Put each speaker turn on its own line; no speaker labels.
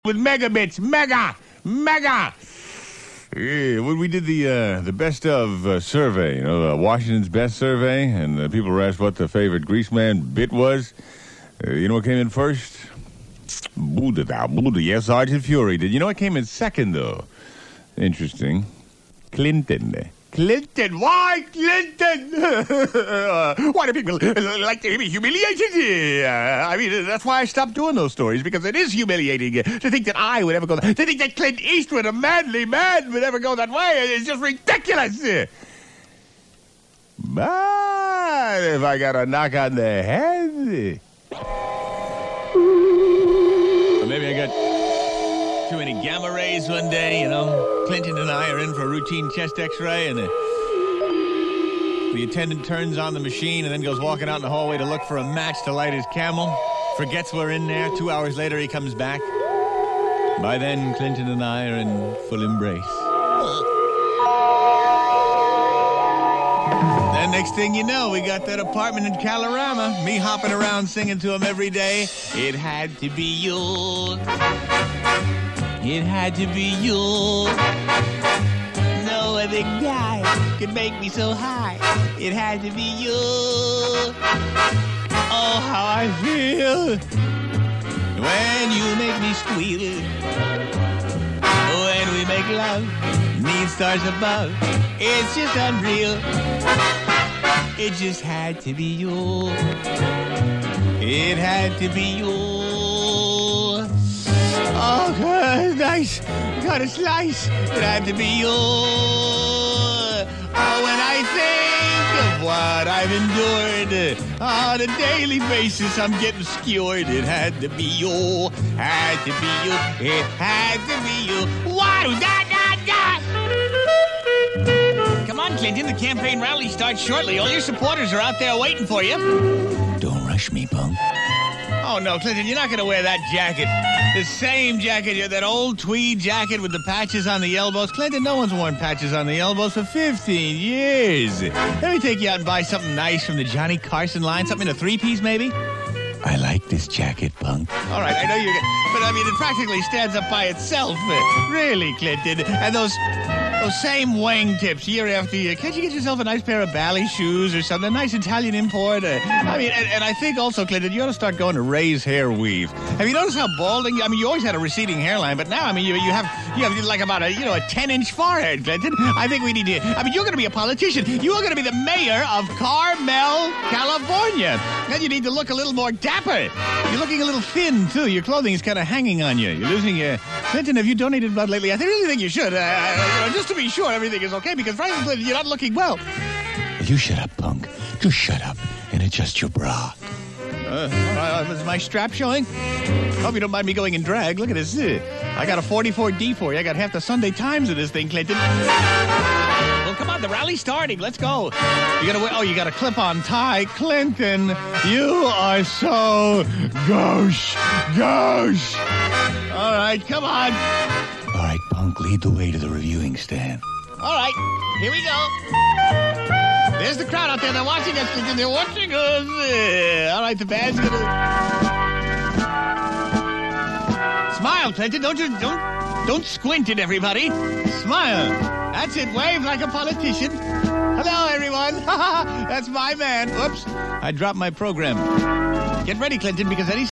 with megabits. Mega. Yeah, when we did the best of survey, Washington's best survey, and people were asked what the favorite Greaseman bit was. You know what came in first? Buddha. Yes, Sergeant Fury did. You know what came in second, though? Interesting. Clinton. Why Clinton? Why do people like to be humiliated? I mean, that's why I stopped doing those stories, because it is humiliating to think that I would ever go to think that Clint Eastwood, a manly man, would ever go that way. It's just ridiculous. But if I got a knock on the head, or maybe I got too many gamma rays one day, Clinton and I are in for a routine chest x-ray, and the attendant turns on the machine and then goes walking out in the hallway to look for a match to light his Camel. Forgets we're in there. 2 hours later, he comes back. By then, Clinton and I are in full embrace. Then next thing you know, we got that apartment in Calorama. Me hopping around singing to him every day. It had to be you. It had to be you. No other guy could make me so high. It had to be you. Oh, how I feel when you make me squeal. When we make love, need stars above. It's just unreal. It just had to be you. It had to be you. Oh, God, nice. Got a slice. It had to be you. Oh, when I think of what I've endured on a daily basis, I'm getting skewered. It had to be you. Had to be you. It had to be you. Wow, Come on, Clinton. The campaign rally starts shortly. All your supporters are out there waiting for you. Don't rush me, punk. Oh, no, Clinton, you're not going to wear that jacket. The same jacket, that old tweed jacket with the patches on the elbows. Clinton, no one's worn patches on the elbows for 15 years. Let me take you out and buy something nice from the Johnny Carson line. Something in a three-piece, maybe? I like this jacket, punk. All right, I know you're... But, I mean, it practically stands up by itself. Really, Clinton. And those same wingtips year after year. Can't you get yourself a nice pair of Bally shoes or something? A nice Italian import? I mean, and I think also, Clinton, you ought to start going to Ray's Hair Weave. Have you noticed how balding? I mean, you always had a receding hairline, but now, I mean, you have like about a 10-inch forehead, Clinton. I think we need to. I mean, you're going to be a politician. You are going to be the mayor of Carmel, California. Then you need to look a little more dapper. You're looking a little thin too. Your clothing is kind of hanging on you. You're losing your. Clinton, have you donated blood lately? I really think you should. Just to be sure everything is okay, because frankly, Clinton, you're not looking well. You shut up, punk. Just shut up and adjust your bra. Is my strap showing? Hope you don't mind me going in drag. Look at this. I got a 44D for you. I got half the Sunday Times of this thing, Clinton. Well, come on, the rally's starting. Let's go. You got a clip-on tie. Clinton, you are so gauche. All right, come on. All right, punk, lead the way to the reviewing stand. All right, here we go. There's the crowd out there. They're watching us, Clinton. They're watching us. All right, the band's gonna... Smile, Clinton. Don't squint at everybody. Smile. That's it. Wave like a politician. Hello, everyone. That's my man. Oops. I dropped my program. Get ready, Clinton, because any